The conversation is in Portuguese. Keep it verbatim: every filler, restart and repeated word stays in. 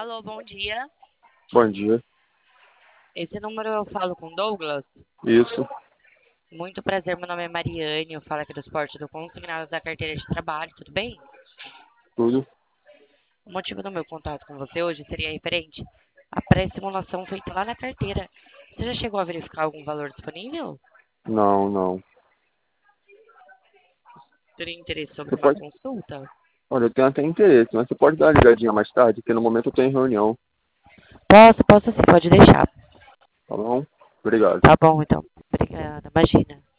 Alô, bom dia. Bom dia. Esse número eu falo com Douglas. Isso, Muito prazer, meu nome é Mariane, eu falo aqui do Esporte do Consignado da Carteira de Trabalho, tudo bem? tudo. O motivo do meu contato com você hoje seria referente à pré-simulação feita lá na carteira. Você já chegou a verificar algum valor disponível? Não, não. Teria interesse sobre Você uma pode. consulta? Olha, eu tenho até interesse, mas você pode dar uma ligadinha mais tarde, porque no momento eu tô em reunião, Posso, posso sim, pode deixar. tá bom? Obrigado. Tá bom, então. Obrigada, imagina.